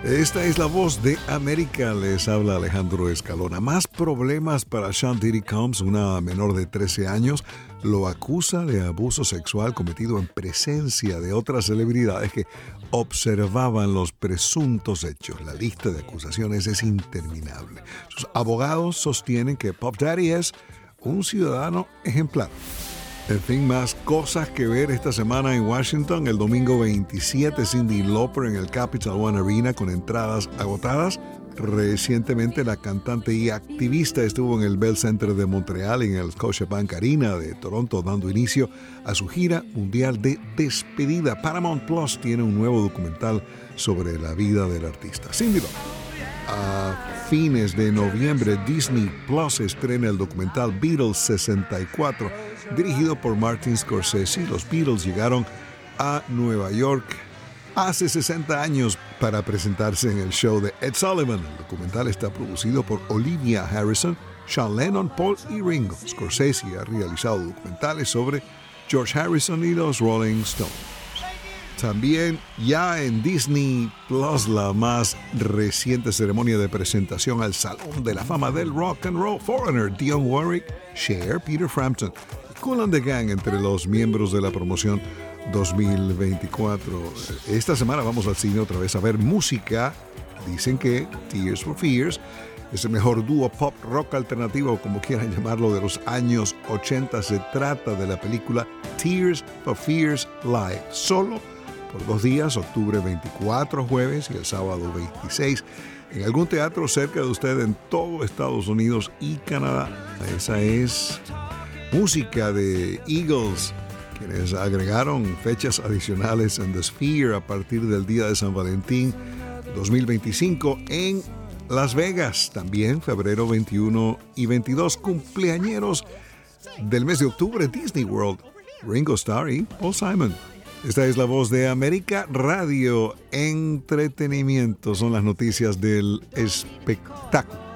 Esta es la voz de América, les habla Alejandro Escalona. Más problemas para Sean Diddy Combs, una menor de 13 años, lo acusa de abuso sexual cometido en presencia de otras celebridades que observaban los presuntos hechos. La lista de acusaciones es interminable. Sus abogados sostienen que Puff Daddy es un ciudadano ejemplar. En fin, más cosas que ver esta semana en Washington. El domingo 27, Cyndi Lauper en el Capital One Arena con entradas agotadas. Recientemente, la cantante y activista estuvo en el Bell Center de Montreal y en el Scotiabank Arena de Toronto, dando inicio a su gira mundial de despedida. Paramount Plus tiene un nuevo documental sobre la vida del artista. Cyndi Lauper. A fines de noviembre, Disney Plus estrena el documental Beatles 64, dirigido por Martin Scorsese. Los Beatles llegaron a Nueva York hace 60 años para presentarse en el show de Ed Sullivan. El documental está producido por Olivia Harrison, Sean Lennon, Paul y Ringo. Scorsese ha realizado documentales sobre George Harrison y los Rolling Stones. También ya en Disney Plus, la más reciente ceremonia de presentación al Salón de la Fama del Rock and Roll. Foreigner, Dionne Warwick, Cher, Peter Frampton y Kool and the Gang entre los miembros de la promoción 2024. Esta semana vamos al cine otra vez a ver música. Dicen que Tears for Fears es el mejor dúo pop rock alternativo, como quieran llamarlo, de los años 80. Se trata de la película Tears for Fears Live. Solo por 2 días, octubre 24, jueves, y el sábado 26, en algún teatro cerca de usted en todo Estados Unidos y Canadá. Esa es música de Eagles, quienes agregaron fechas adicionales en The Sphere a partir del día de San Valentín 2025 en Las Vegas. También febrero 21 y 22, cumpleañeros del mes de octubre, Disney World, Ringo Starr y Paul Simon. Esta es la voz de América Radio. Entretenimiento son las noticias del espectáculo.